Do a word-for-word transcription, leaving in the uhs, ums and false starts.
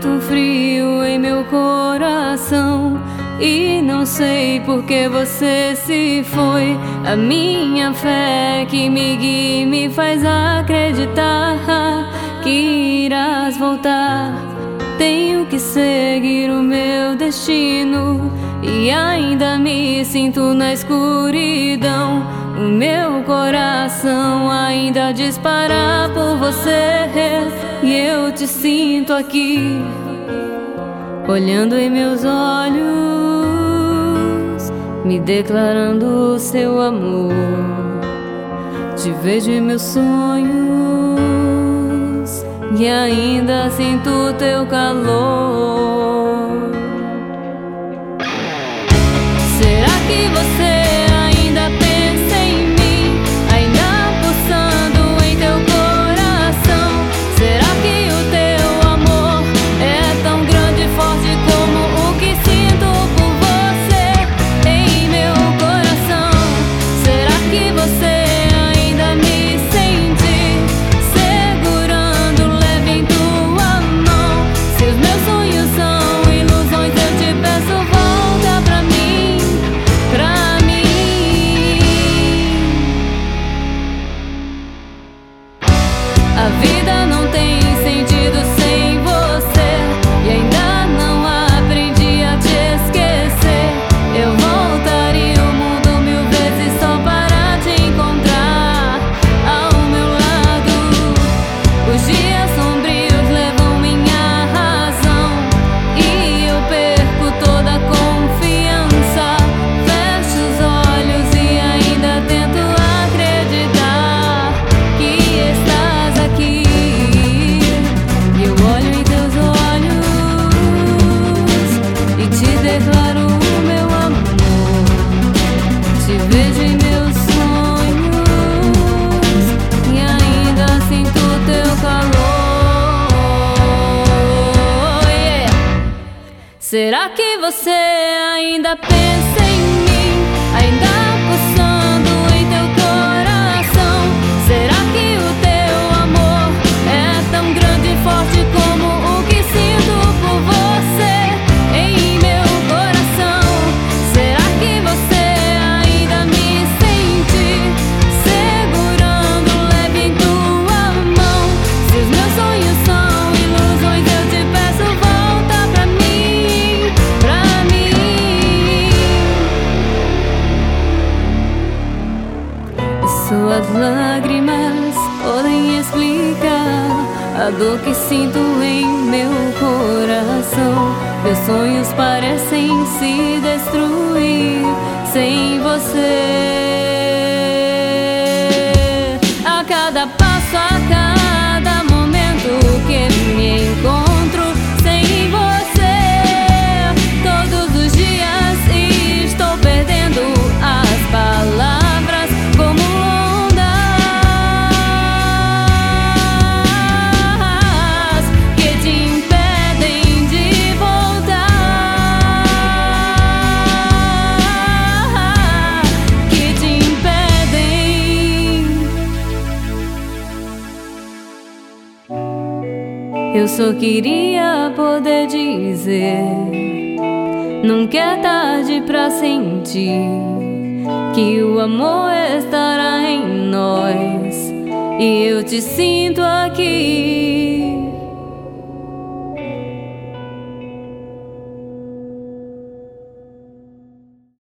sinto um frio em meu coração e não sei por que você se foi. A minha fé que me guia me faz acreditar que irás voltar. Tenho que seguir o meu destino e ainda me sinto na escuridão. O meu coração ainda dispara por você e eu te sinto aqui, olhando em meus olhos, me declarando o seu amor. Te vejo em meus sonhos e ainda sinto teu calor. Será que você ainda pensa em mim, ainda pulsando em teu coração? Será que o teu amor é tão grande e forte como o que sinto por você em meu coração? Será que você ainda me sente segurando leve em tua mão? Se os meus sonhos são ilusões, eu te peço, volta pra mim, pra mim. A vida não tem sentido sem você e ainda não aprendi a te esquecer. Eu voltaria o mundo mil vezes só para te encontrar ao meu lado. Os dias sombrios levam minha razão e eu perco toda a confiança. Fecho os olhos e ainda tento acreditar que estás aqui. E eu olho em teus olhos e te declaro o meu amor. Te vejo em meus sonhos e ainda sinto teu calor. Yeah. Será que você ainda pensa em mim, ainda pulsando em teu coração? Será que o teu amor é tão grande e forte como o que sinto por você em meu coração? Será que você ainda me sente segurando leve em tua mão? Se os meus sonhos são ilusões, eu te peço, volta pra mim, pra mim. E suas lágrimas podem explicar a dor que sinto em meu coração. Meus sonhos parecem se destruir sem você. A cada passo, a cada momento que me encontro sem você, todos os dias estou perdendo as palavras como ondas que te impedem de voltar, que te impedem. Eu só queria poder dizer, nunca é tarde pra sentir que o amor estará em nós e eu te sinto aqui.